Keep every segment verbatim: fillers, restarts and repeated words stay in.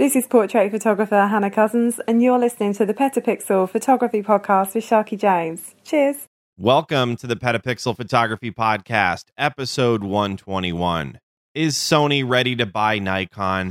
This is portrait photographer Hannah Cousins, and you're listening to the Petapixel Photography Podcast with Sharky James. Cheers. Welcome to the Petapixel Photography Podcast, episode one twenty-one. Is Sony ready to buy Nikon?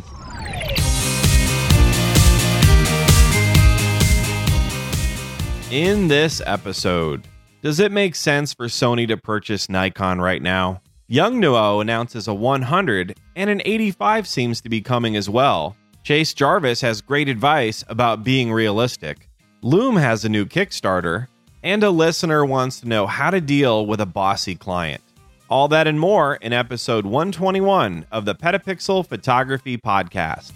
In this episode, does it make sense for Sony to purchase Nikon right now? Yongnuo announces a one hundred, and an eighty-five seems to be coming as well. Chase Jarvis has great advice about being realistic. Loom has a new Kickstarter, and a listener wants to know how to deal with a bossy client. All that and more in episode one twenty-one of the Petapixel Photography Podcast.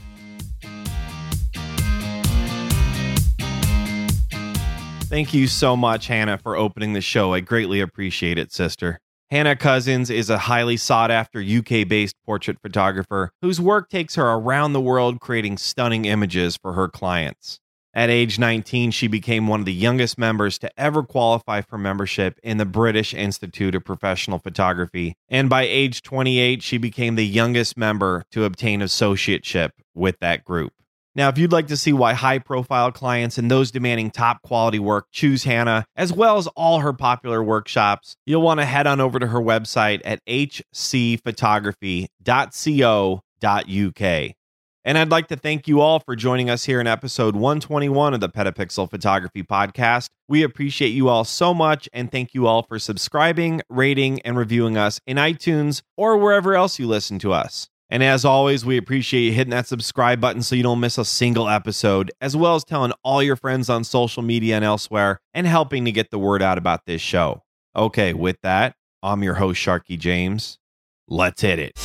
Thank you so much, Hannah, for opening the show. I greatly appreciate it, sister. Hannah Cousins is a highly sought-after U K-based portrait photographer whose work takes her around the world creating stunning images for her clients. At age nineteen, she became one of the youngest members to ever qualify for membership in the British Institute of Professional Photography, and by age twenty-eight, she became the youngest member to obtain associateship with that group. Now, if you'd like to see why high-profile clients and those demanding top-quality work choose Hannah, as well as all her popular workshops, you'll want to head on over to her website at h c photography dot co dot u k. And I'd like to thank you all for joining us here in episode one twenty-one of the Petapixel Photography Podcast. We appreciate you all so much, and thank you all for subscribing, rating, and reviewing us in iTunes or wherever else you listen to us. And as always, we appreciate you hitting that subscribe button so you don't miss a single episode, as well as telling all your friends on social media and elsewhere, and helping to get the word out about this show. Okay, with that, I'm your host, Sharky James. Let's hit it.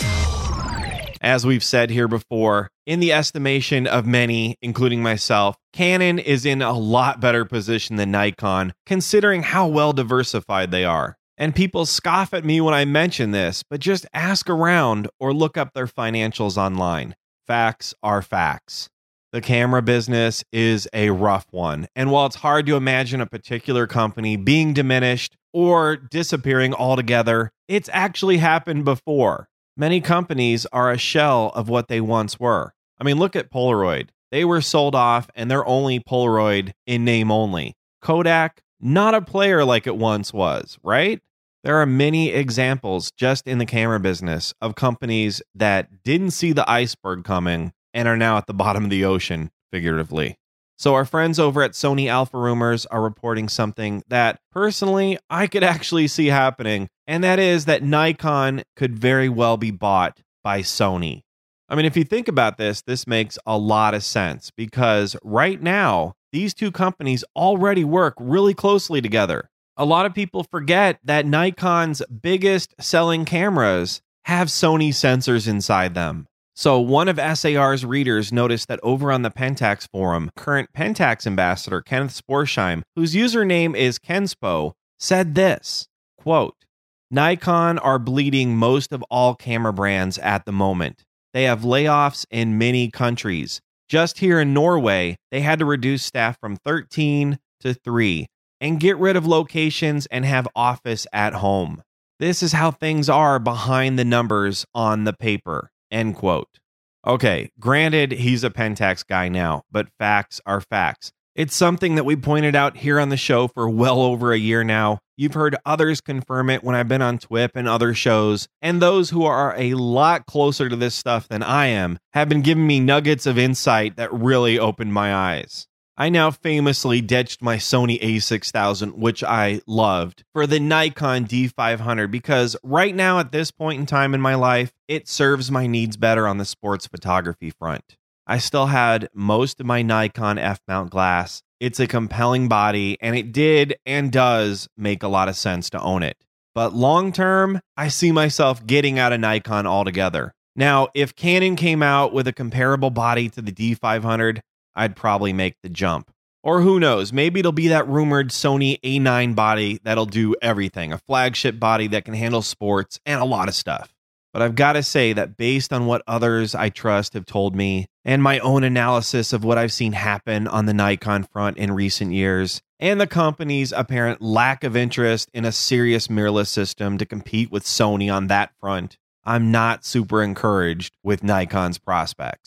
As we've said here before, in the estimation of many, including myself, Canon is in a lot better position than Nikon, considering how well diversified they are. And people scoff at me when I mention this, but just ask around or look up their financials online. Facts are facts. The camera business is a rough one, and while it's hard to imagine a particular company being diminished or disappearing altogether, it's actually happened before. Many companies are a shell of what they once were. I mean, look at Polaroid. They were sold off, and they're only Polaroid in name only. Kodak, not a player like it once was, right? There are many examples just in the camera business of companies that didn't see the iceberg coming and are now at the bottom of the ocean, figuratively. So our friends over at Sony Alpha Rumors are reporting something that, personally, I could actually see happening, and that is that Nikon could very well be bought by Sony. I mean, if you think about this, this makes a lot of sense, because right now, these two companies already work really closely together. A lot of people forget that Nikon's biggest selling cameras have Sony sensors inside them. So one of S A R's readers noticed that over on the Pentax forum, current Pentax ambassador Kenneth Sporsheim, whose username is Kenspo, said this, quote, "Nikon are bleeding most of all camera brands at the moment. They have layoffs in many countries. Just here in Norway, they had to reduce staff from thirteen to three. And get rid of locations and have office at home. This is how things are behind the numbers on the paper," end quote. Okay, granted, he's a Pentax guy now, but facts are facts. It's something that we pointed out here on the show for well over a year now. You've heard others confirm it when I've been on T W I P and other shows, and those who are a lot closer to this stuff than I am have been giving me nuggets of insight that really opened my eyes. I now famously ditched my Sony A six thousand, which I loved, for the Nikon D five hundred because right now at this point in time in my life, it serves my needs better on the sports photography front. I still had most of my Nikon F-mount glass. It's a compelling body, and it did and does make a lot of sense to own it. But long term, I see myself getting out of Nikon altogether. Now, if Canon came out with a comparable body to the D five hundred, I'd probably make the jump. Or who knows, maybe it'll be that rumored Sony A nine body that'll do everything, a flagship body that can handle sports and a lot of stuff. But I've got to say that based on what others I trust have told me, and my own analysis of what I've seen happen on the Nikon front in recent years, and the company's apparent lack of interest in a serious mirrorless system to compete with Sony on that front, I'm not super encouraged with Nikon's prospects.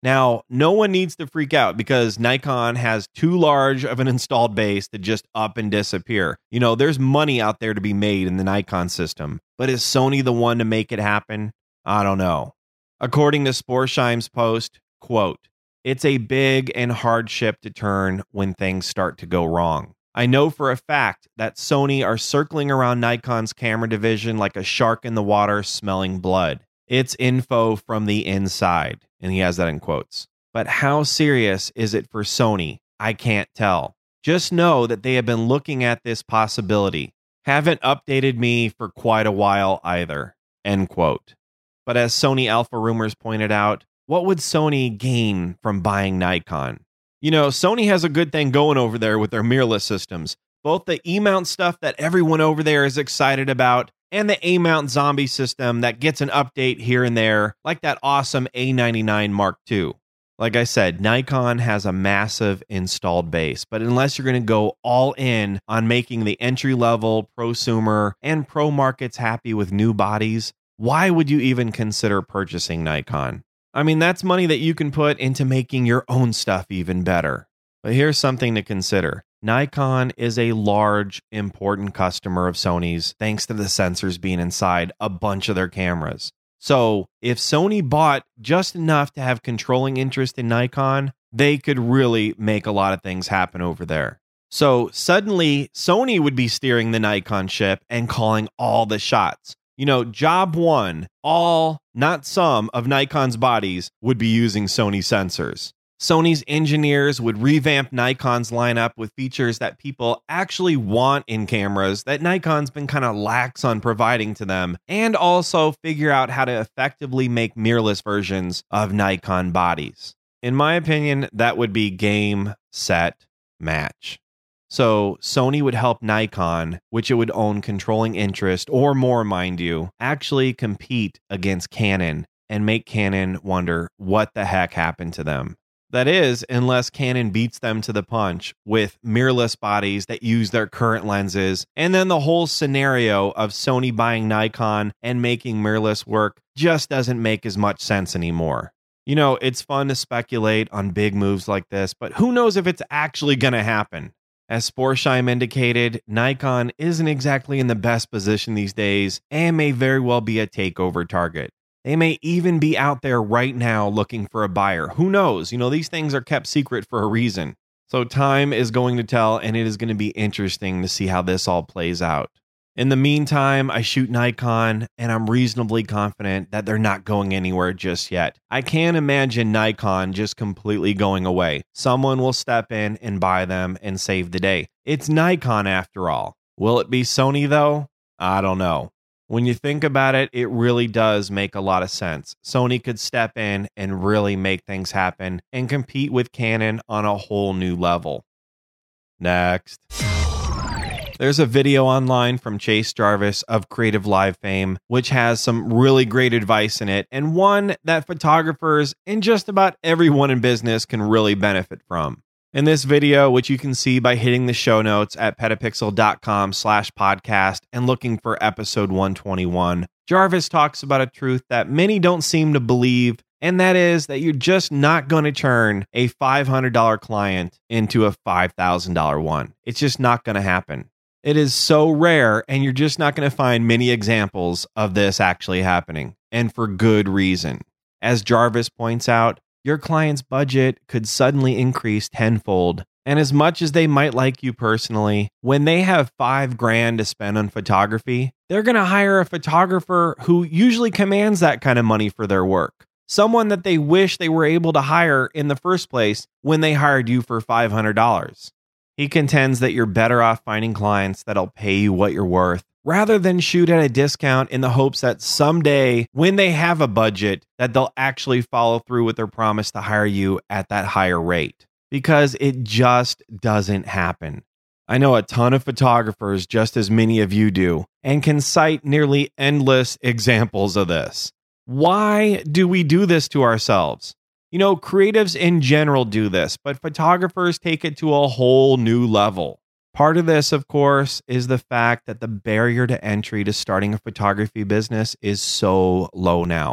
Now, no one needs to freak out because Nikon has too large of an installed base to just up and disappear. You know, there's money out there to be made in the Nikon system, but is Sony the one to make it happen? I don't know. According to Sporsheim's post, quote, "It's a big and hard ship to turn when things start to go wrong. I know for a fact that Sony are circling around Nikon's camera division like a shark in the water smelling blood. It's info from the inside." And he has that in quotes. But how serious is it for Sony? I can't tell. Just know that they have been looking at this possibility. Haven't updated me for quite a while either. End quote. But as Sony Alpha Rumors pointed out, what would Sony gain from buying Nikon? You know, Sony has a good thing going over there with their mirrorless systems. Both the E-mount stuff that everyone over there is excited about and the A-mount zombie system that gets an update here and there, like that awesome A ninety-nine Mark two. Like I said, Nikon has a massive installed base, but unless you're going to go all in on making the entry-level, prosumer, and pro markets happy with new bodies, why would you even consider purchasing Nikon? I mean, that's money that you can put into making your own stuff even better. But here's something to consider. Nikon is a large, important customer of Sony's thanks to the sensors being inside a bunch of their cameras. So if Sony bought just enough to have controlling interest in Nikon, they could really make a lot of things happen over there. So suddenly, Sony would be steering the Nikon ship and calling all the shots. You know, job one, all, not some, of Nikon's bodies would be using Sony sensors. Sony's engineers would revamp Nikon's lineup with features that people actually want in cameras that Nikon's been kind of lax on providing to them, and also figure out how to effectively make mirrorless versions of Nikon bodies. In my opinion, that would be game, set, match. So Sony would help Nikon, which it would own controlling interest, or more, mind you, actually compete against Canon and make Canon wonder what the heck happened to them. That is, unless Canon beats them to the punch with mirrorless bodies that use their current lenses, and then the whole scenario of Sony buying Nikon and making mirrorless work just doesn't make as much sense anymore. You know, it's fun to speculate on big moves like this, but who knows if it's actually going to happen? As Sporsheim indicated, Nikon isn't exactly in the best position these days and may very well be a takeover target. They may even be out there right now looking for a buyer. Who knows? You know, these things are kept secret for a reason. So time is going to tell, and it is going to be interesting to see how this all plays out. In the meantime, I shoot Nikon, and I'm reasonably confident that they're not going anywhere just yet. I can't imagine Nikon just completely going away. Someone will step in and buy them and save the day. It's Nikon after all. Will it be Sony though? I don't know. When you think about it, it really does make a lot of sense. Sony could step in and really make things happen and compete with Canon on a whole new level. Next. There's a video online from Chase Jarvis of Creative Live fame, which has some really great advice in it, and one that photographers and just about everyone in business can really benefit from. In this video, which you can see by hitting the show notes at petapixel.com slash podcast and looking for episode one twenty-one, Jarvis talks about a truth that many don't seem to believe, and that is that you're just not going to turn a five hundred dollars client into a five thousand dollars one. It's just not going to happen. It is so rare, and you're just not going to find many examples of this actually happening, and for good reason. As Jarvis points out, your client's budget could suddenly increase tenfold, and as much as they might like you personally, when they have five grand to spend on photography, they're going to hire a photographer who usually commands that kind of money for their work. Someone that they wish they were able to hire in the first place when they hired you for five hundred dollars. He contends that you're better off finding clients that'll pay you what you're worth, rather than shoot at a discount in the hopes that someday, when they have a budget, that they'll actually follow through with their promise to hire you at that higher rate. Because it just doesn't happen. I know a ton of photographers, just as many of you do, and can cite nearly endless examples of this. Why do we do this to ourselves? You know, creatives in general do this, but photographers take it to a whole new level. Part of this, of course, is the fact that the barrier to entry to starting a photography business is so low now.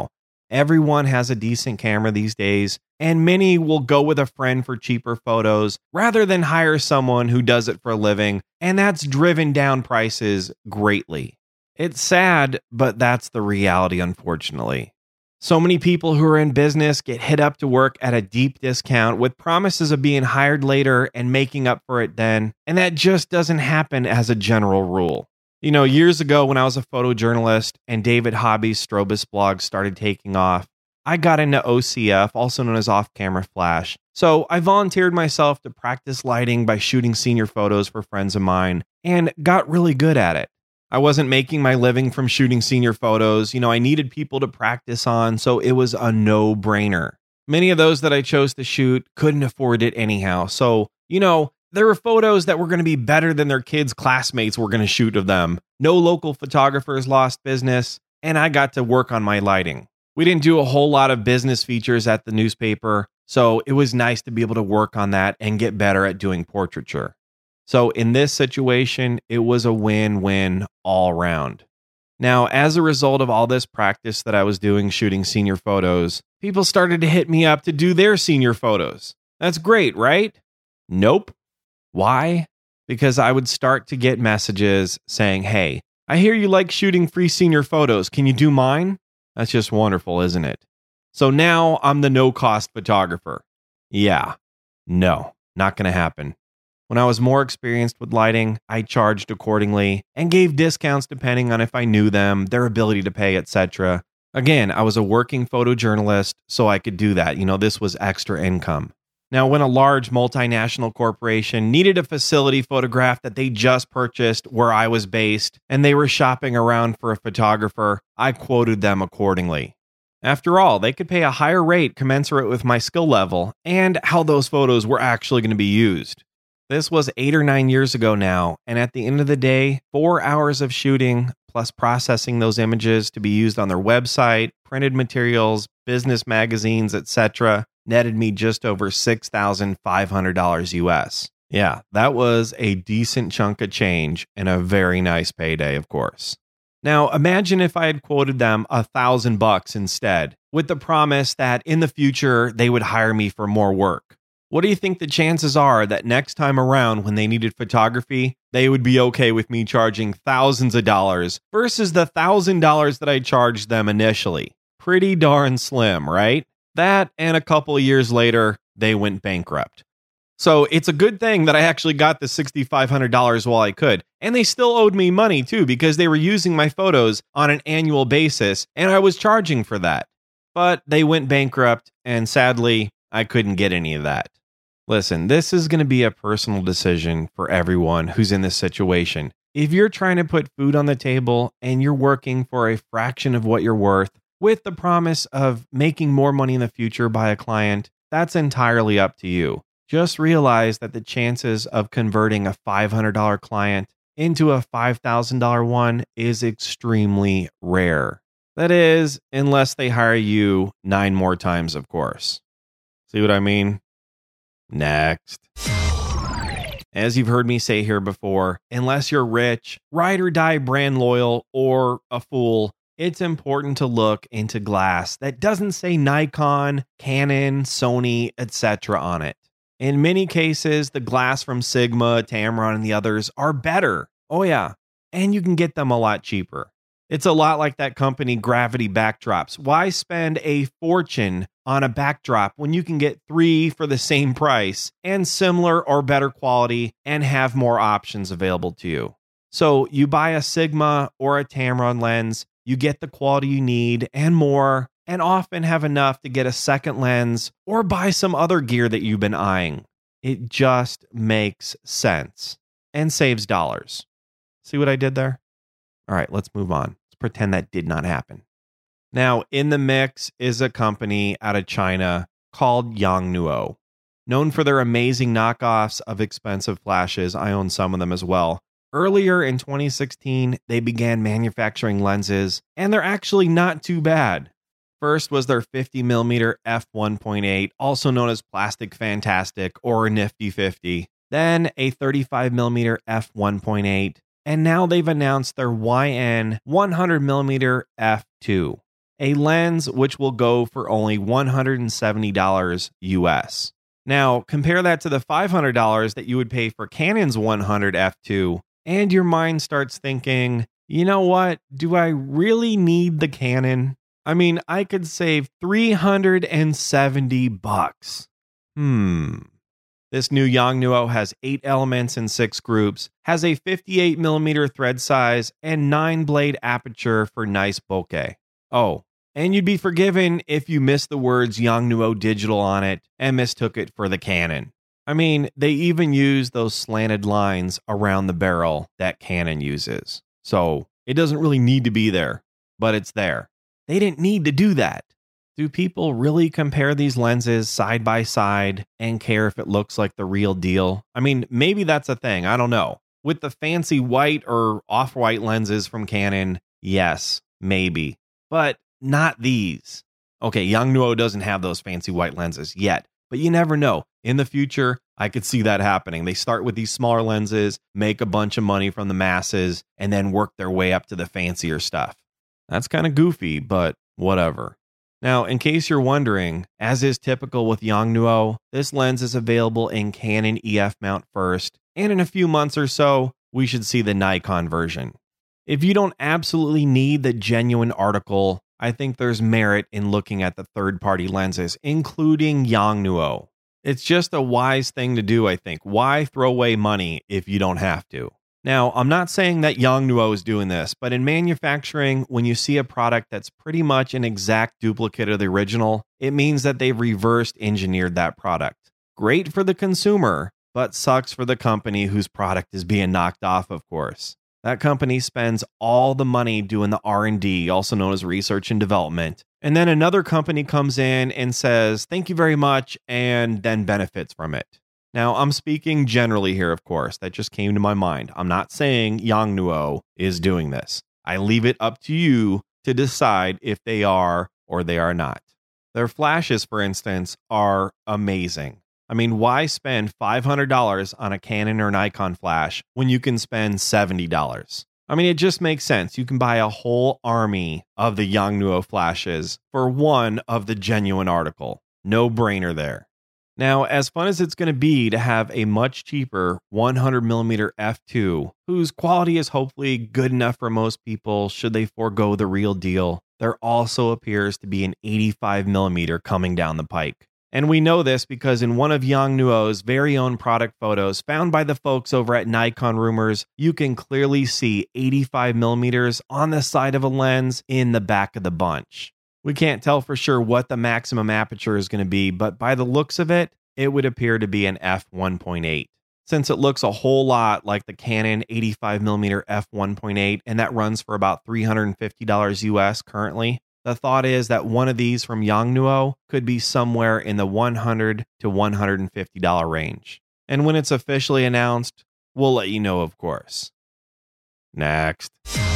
Everyone has a decent camera these days, and many will go with a friend for cheaper photos rather than hire someone who does it for a living, and that's driven down prices greatly. It's sad, but that's the reality, unfortunately. So many people who are in business get hit up to work at a deep discount with promises of being hired later and making up for it then, and that just doesn't happen as a general rule. You know, years ago when I was a photojournalist and David Hobby's Strobist blog started taking off, I got into O C F, also known as off-camera flash. So I volunteered myself to practice lighting by shooting senior photos for friends of mine and got really good at it. I wasn't making my living from shooting senior photos. You know, I needed people to practice on, so it was a no-brainer. Many of those that I chose to shoot couldn't afford it anyhow. So, you know, there were photos that were going to be better than their kids' classmates were going to shoot of them. No local photographers lost business, and I got to work on my lighting. We didn't do a whole lot of business features at the newspaper, so it was nice to be able to work on that and get better at doing portraiture. So in this situation, it was a win-win all around. Now, as a result of all this practice that I was doing shooting senior photos, people started to hit me up to do their senior photos. That's great, right? Nope. Why? Because I would start to get messages saying, hey, I hear you like shooting free senior photos. Can you do mine? That's just wonderful, isn't it? So now I'm the no-cost photographer. Yeah. No, not going to happen. When I was more experienced with lighting, I charged accordingly and gave discounts depending on if I knew them, their ability to pay, et cetera. Again, I was a working photojournalist, so I could do that. You know, this was extra income. Now, when a large multinational corporation needed a facility photographed that they just purchased where I was based, and they were shopping around for a photographer, I quoted them accordingly. After all, they could pay a higher rate commensurate with my skill level and how those photos were actually going to be used. This was eight or nine years ago now, and at the end of the day, four hours of shooting plus processing those images to be used on their website, printed materials, business magazines, et cetera, netted me just over six thousand five hundred dollars U S. Yeah, that was a decent chunk of change and a very nice payday, of course. Now, imagine if I had quoted them a thousand bucks instead, with the promise that in the future they would hire me for more work. What do you think the chances are that next time around when they needed photography, they would be okay with me charging thousands of dollars versus the thousand dollars that I charged them initially? Pretty darn slim, right? That, and a couple of years later, they went bankrupt. So it's a good thing that I actually got the six thousand five hundred dollars while I could. And they still owed me money too, because they were using my photos on an annual basis, and I was charging for that. But they went bankrupt, and sadly, I couldn't get any of that. Listen, this is going to be a personal decision for everyone who's in this situation. If you're trying to put food on the table and you're working for a fraction of what you're worth, with the promise of making more money in the future by a client, that's entirely up to you. Just realize that the chances of converting a five hundred dollars client into a five thousand dollars one is extremely rare. That is, unless they hire you nine more times, of course. See what I mean? Next. As you've heard me say here before, unless you're rich, ride or die brand loyal, or a fool, it's important to look into glass that doesn't say Nikon, Canon, Sony, et cetera on it. In many cases, the glass from Sigma, Tamron, and the others are better. Oh yeah, and you can get them a lot cheaper. It's a lot like that company Gravity Backdrops. Why spend a fortune on a backdrop when you can get three for the same price and similar or better quality and have more options available to you? So you buy a Sigma or a Tamron lens, you get the quality you need and more, and often have enough to get a second lens or buy some other gear that you've been eyeing. It just makes sense and saves dollars. See what I did there? All right, let's move on. Let's pretend that did not happen. Now, in the mix is a company out of China called Yongnuo. Known for their amazing knockoffs of expensive flashes, I own some of them as well. Earlier in twenty sixteen, they began manufacturing lenses, and they're actually not too bad. First was their fifty millimeter f one point eight, also known as Plastic Fantastic or Nifty fifty. Then a thirty-five millimeter f one point eight, and now they've announced their Y N one hundred millimeter f two. a lens which will go for only one hundred seventy dollars U S. Now, compare that to the five hundred dollars that you would pay for Canon's one hundred f two, and your mind starts thinking, you know what? Do I really need the Canon? I mean, I could save three hundred seventy bucks. Hmm. This new Yongnuo has eight elements in six groups, has a fifty-eight millimeter thread size, and nine blade aperture for nice bokeh. Oh, and you'd be forgiven if you missed the words Yongnuo Digital on it and mistook it for the Canon. I mean, they even use those slanted lines around the barrel that Canon uses. So it doesn't really need to be there, but it's there. They didn't need to do that. Do people really compare these lenses side by side and care if it looks like the real deal? I mean, maybe that's a thing. I don't know. With the fancy white or off-white lenses from Canon, yes, maybe. But not these. Okay, Yongnuo doesn't have those fancy white lenses yet, but you never know. In the future, I could see that happening. They start with these smaller lenses, make a bunch of money from the masses, and then work their way up to the fancier stuff. That's kind of goofy, but whatever. Now, in case you're wondering, as is typical with Yongnuo, this lens is available in Canon E F mount first, and in a few months or so, we should see the Nikon version. If you don't absolutely need the genuine article, I think there's merit in looking at the third-party lenses, including Yongnuo. It's just a wise thing to do, I think. Why throw away money if you don't have to? Now, I'm not saying that Yongnuo is doing this, but in manufacturing, when you see a product that's pretty much an exact duplicate of the original, it means that they've reversed engineered that product. Great for the consumer, but sucks for the company whose product is being knocked off, of course. That company spends all the money doing the R and D, also known as research and development, and then another company comes in and says, thank you very much, and then benefits from it. Now, I'm speaking generally here, of course. That just came to my mind. I'm not saying Yongnuo is doing this. I leave it up to you to decide if they are or they are not. Their flashes, for instance, are amazing. I mean, why spend five hundred dollars on a Canon or Nikon flash when you can spend seventy dollars? I mean, it just makes sense. You can buy a whole army of the Yongnuo flashes for one of the genuine article. No brainer there. Now, as fun as it's going to be to have a much cheaper one hundred millimeter f two, whose quality is hopefully good enough for most people should they forego the real deal, there also appears to be an eighty-five millimeter coming down the pike. And we know this because in one of Yongnuo's very own product photos found by the folks over at Nikon Rumors, you can clearly see eighty-five millimeters on the side of a lens in the back of the bunch. We can't tell for sure what the maximum aperture is going to be, but by the looks of it, it would appear to be an f one point eight. Since it looks a whole lot like the Canon eighty-five millimeter f one point eight, and that runs for about three hundred fifty dollars U S currently, the thought is that one of these from Yongnuo could be somewhere in the one hundred to one hundred fifty dollars range. And when it's officially announced, we'll let you know, of course. Next.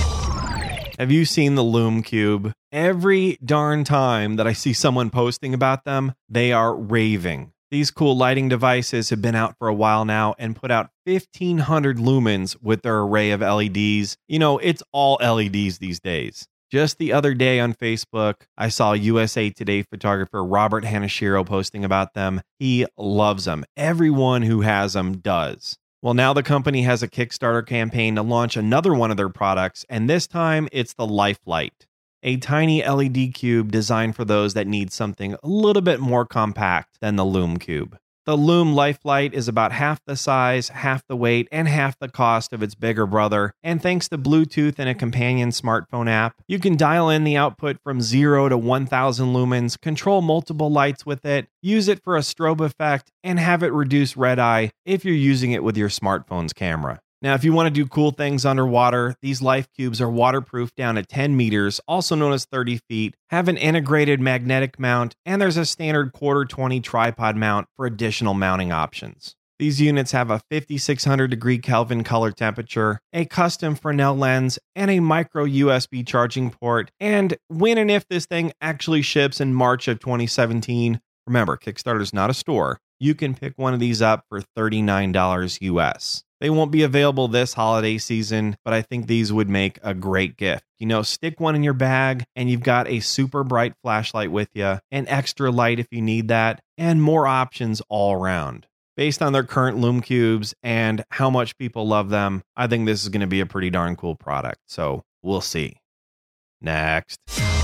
Have you seen the Lume Cube? Every darn time that I see someone posting about them, they are raving. These cool lighting devices have been out for a while now and put out fifteen hundred lumens with their array of L E Ds. You know, it's all L E Ds these days. Just the other day on Facebook, I saw U S A Today photographer Robert Hanashiro posting about them. He loves them. Everyone who has them does. Well, now the company has a Kickstarter campaign to launch another one of their products, and this time it's the Lifelight, a tiny L E D cube designed for those that need something a little bit more compact than the Lume Cube. The Lume Lifelight is about half the size, half the weight, and half the cost of its bigger brother, and thanks to Bluetooth and a companion smartphone app, you can dial in the output from zero to one thousand lumens, control multiple lights with it, use it for a strobe effect, and have it reduce red eye if you're using it with your smartphone's camera. Now, if you want to do cool things underwater, these Life Cubes are waterproof down to ten meters, also known as thirty feet, have an integrated magnetic mount, and there's a standard quarter twenty tripod mount for additional mounting options. These units have a fifty-six hundred degree Kelvin color temperature, a custom Fresnel lens, and a micro U S B charging port. And when and if this thing actually ships in March of twenty seventeen, remember, Kickstarter's not a store, you can pick one of these up for thirty-nine dollars U S. They won't be available this holiday season, but I think these would make a great gift. You know, stick one in your bag and you've got a super bright flashlight with you, an extra light if you need that, and more options all around. Based on their current Lume Cubes and how much people love them, I think this is going to be a pretty darn cool product. So we'll see. Next.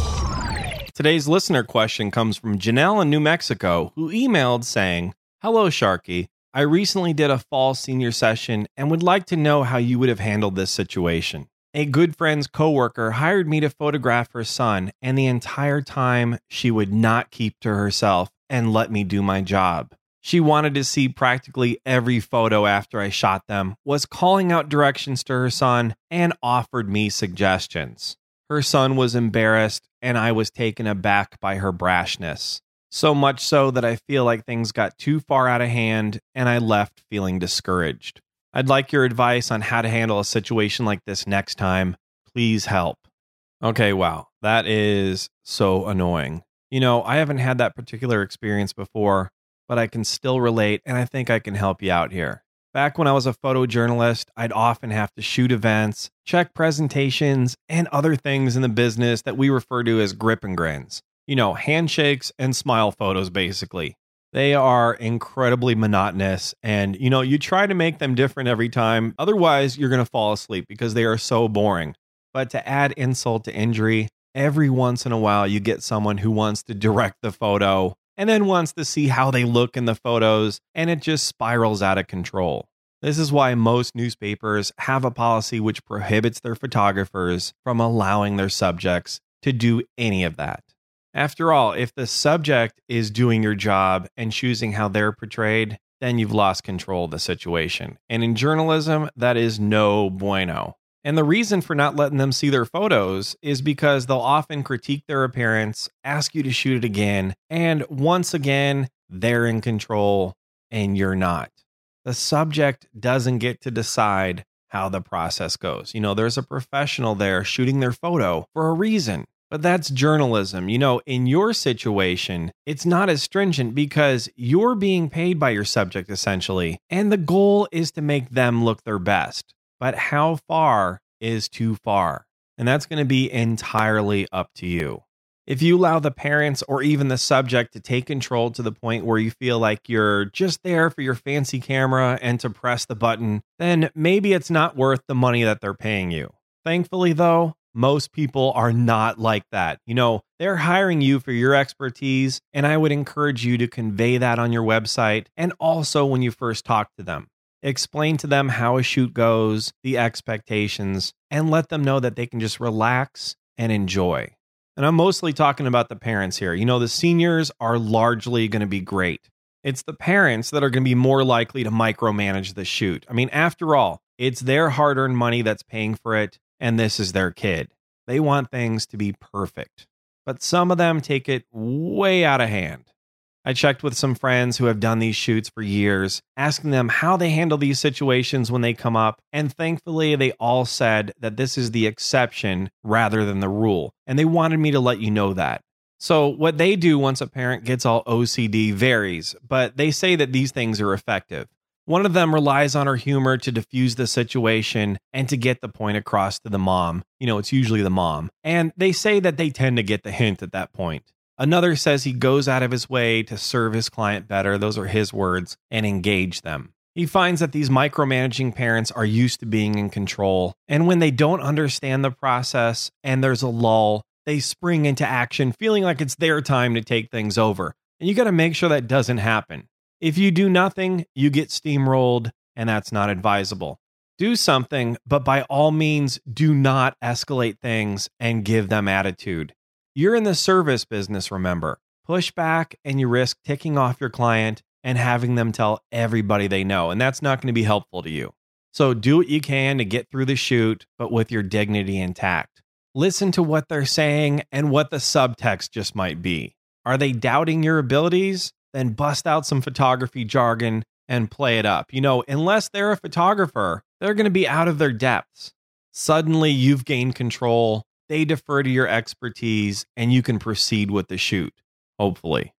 Today's listener question comes from Janelle in New Mexico, who emailed saying, "Hello, Sharky. I recently did a fall senior session and would like to know how you would have handled this situation. A good friend's coworker hired me to photograph her son, and the entire time she would not keep to herself and let me do my job. She wanted to see practically every photo after I shot them, was calling out directions to her son, and offered me suggestions. Her son was embarrassed, and I was taken aback by her brashness. So much so that I feel like things got too far out of hand, and I left feeling discouraged. I'd like your advice on how to handle a situation like this next time. Please help." Okay, wow. That is so annoying. You know, I haven't had that particular experience before, but I can still relate, and I think I can help you out here. Back when I was a photojournalist, I'd often have to shoot events, check presentations, and other things in the business that we refer to as grip and grins. You know, handshakes and smile photos, basically. They are incredibly monotonous, and, you know, you try to make them different every time. Otherwise, you're going to fall asleep because they are so boring. But to add insult to injury, every once in a while, you get someone who wants to direct the photo and then wants to see how they look in the photos, and it just spirals out of control. This is why most newspapers have a policy which prohibits their photographers from allowing their subjects to do any of that. After all, if the subject is doing your job and choosing how they're portrayed, then you've lost control of the situation. And in journalism, that is no bueno. And the reason for not letting them see their photos is because they'll often critique their appearance, ask you to shoot it again, and once again, they're in control and you're not. The subject doesn't get to decide how the process goes. You know, there's a professional there shooting their photo for a reason. But that's journalism. You know, in your situation, it's not as stringent because you're being paid by your subject, essentially. And the goal is to make them look their best. But how far is too far? And that's going to be entirely up to you. If you allow the parents or even the subject to take control to the point where you feel like you're just there for your fancy camera and to press the button, then maybe it's not worth the money that they're paying you. Thankfully, though, most people are not like that. You know, they're hiring you for your expertise, and I would encourage you to convey that on your website and also when you first talk to them. Explain to them how a shoot goes, the expectations, and let them know that they can just relax and enjoy. And I'm mostly talking about the parents here. You know, the seniors are largely going to be great. It's the parents that are going to be more likely to micromanage the shoot. I mean, after all, it's their hard-earned money that's paying for it. And this is their kid. They want things to be perfect. But some of them take it way out of hand. I checked with some friends who have done these shoots for years, asking them how they handle these situations when they come up. And thankfully, they all said that this is the exception rather than the rule. And they wanted me to let you know that. So what they do once a parent gets all O C D varies, but they say that these things are effective. One of them relies on her humor to diffuse the situation and to get the point across to the mom. You know, it's usually the mom. And they say that they tend to get the hint at that point. Another says he goes out of his way to serve his client better, those are his words, and engage them. He finds that these micromanaging parents are used to being in control, and when they don't understand the process and there's a lull, they spring into action feeling like it's their time to take things over. And you got to make sure that doesn't happen. If you do nothing, you get steamrolled, and that's not advisable. Do something, but by all means, do not escalate things and give them attitude. You're in the service business, remember. Push back, and you risk ticking off your client and having them tell everybody they know, and that's not going to be helpful to you. So do what you can to get through the shoot, but with your dignity intact. Listen to what they're saying and what the subtext just might be. Are they doubting your abilities? Then bust out some photography jargon and play it up. You know, unless they're a photographer, they're going to be out of their depths. Suddenly, you've gained control, they defer to your expertise, and you can proceed with the shoot, hopefully.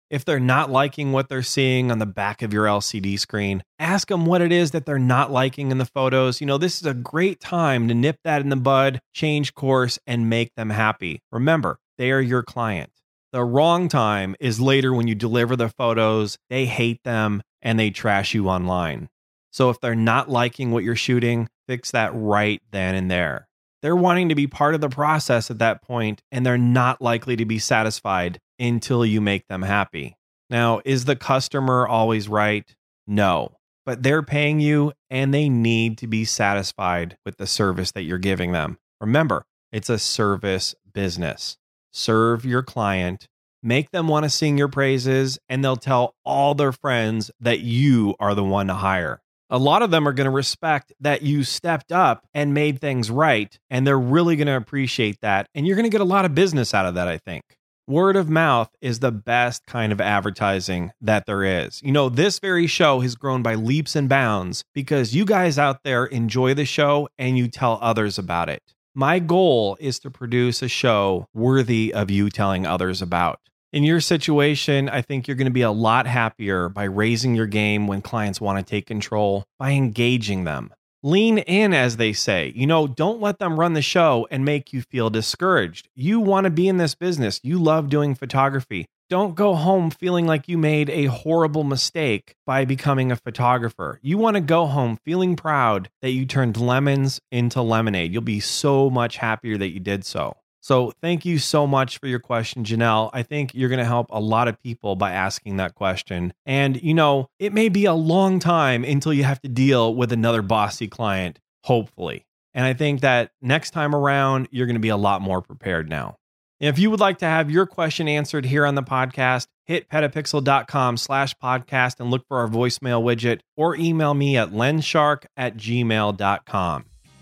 If they're not liking what they're seeing on the back of your L C D screen, ask them what it is that they're not liking in the photos. You know, this is a great time to nip that in the bud, change course, and make them happy. Remember, they are your client. The wrong time is later when you deliver the photos, they hate them, and they trash you online. So if they're not liking what you're shooting, fix that right then and there. They're wanting to be part of the process at that point, and they're not likely to be satisfied until you make them happy. Now, is the customer always right? No, but they're paying you and they need to be satisfied with the service that you're giving them. Remember, it's a service business. Serve your client, make them want to sing your praises, and they'll tell all their friends that you are the one to hire. A lot of them are going to respect that you stepped up and made things right, and they're really going to appreciate that, and you're going to get a lot of business out of that, I think. Word of mouth is the best kind of advertising that there is. You know, this very show has grown by leaps and bounds because you guys out there enjoy the show and you tell others about it. My goal is to produce a show worthy of you telling others about. In your situation, I think you're going to be a lot happier by raising your game when clients want to take control, by engaging them. Lean in, as they say. You know, don't let them run the show and make you feel discouraged. You want to be in this business. You love doing photography. Don't go home feeling like you made a horrible mistake by becoming a photographer. You want to go home feeling proud that you turned lemons into lemonade. You'll be so much happier that you did so. So thank you so much for your question, Janelle. I think you're going to help a lot of people by asking that question. And, you know, it may be a long time until you have to deal with another bossy client, hopefully. And I think that next time around, you're going to be a lot more prepared now. If you would like to have your question answered here on the podcast, hit petapixel.com slash podcast and look for our voicemail widget, or email me at lenshark at gmail.com.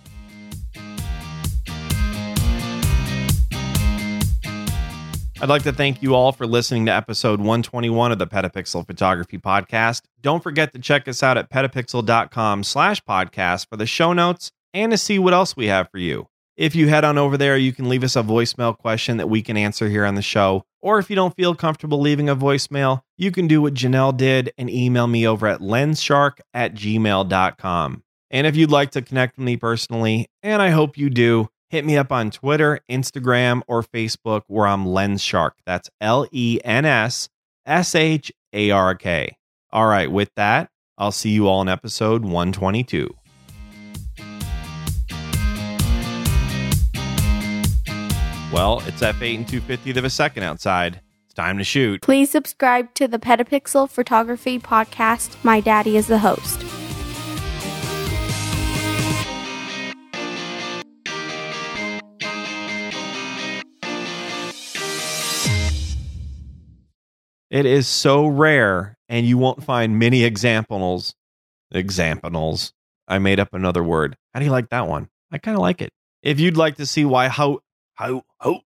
I'd like to thank you all for listening to episode one twenty-one of the Petapixel Photography Podcast. Don't forget to check us out at petapixel.com slash podcast for the show notes and to see what else we have for you. If you head on over there, you can leave us a voicemail question that we can answer here on the show. Or if you don't feel comfortable leaving a voicemail, you can do what Janelle did and email me over at lenshark at gmail.com. And if you'd like to connect with me personally, and I hope you do, hit me up on Twitter, Instagram, or Facebook where I'm Lenshark. That's L E N S S H A R K. All right, with that, I'll see you all in episode one twenty-two. Well, it's F eight and two fiftieth of a second outside. It's time to shoot. Please subscribe to the Petapixel Photography Podcast. My daddy is the host. It is so rare, and you won't find many examples. Examples. I made up another word. How do you like that one? I kind of like it. If you'd like to see why how how how